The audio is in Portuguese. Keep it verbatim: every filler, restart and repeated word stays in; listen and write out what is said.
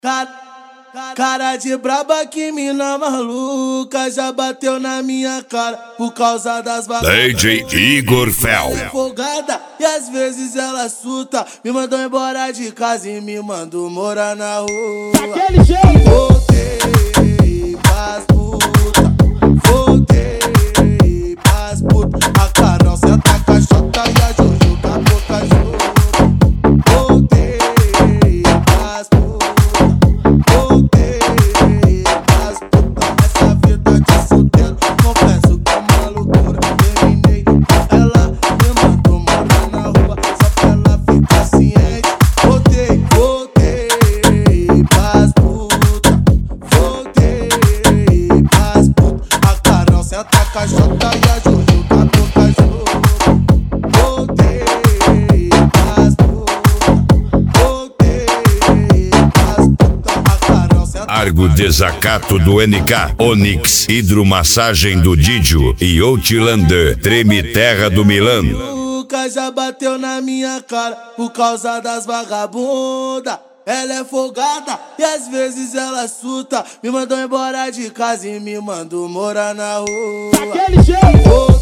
Cara, cara de braba, que mina maluca, já bateu na minha cara por causa das D J Igor Fel. Ela é folgada e às vezes ela suta, me mandou embora de casa e me mandou morar na rua. Daquele jeito. Voltei pras puta, voltei pras puta. A Carol senta a caixota e a Juju tá por cachorro. Voltei pras puta, voltei pras puta. Essa vida de solteiro, confesso que é uma loucura. Terminei com ela, me mandou morar na rua, só pra ela ficar ciente. Voltei, voltei pras puta, voltei pras puta. A Carol senta a caixota e a Juju tá por cachorro. Voltei pras puta, voltei pras puta. A Carol senta a Argo Desacato do N K, Onyx, Hidromassagem do Didio e Outlander, Treme Terra do Milano. Nunca já bateu na minha cara por causa das vagabunda. Ela é folgada e às vezes ela suta, me mandou embora de casa e me mandou morar na rua. Daquele jeito.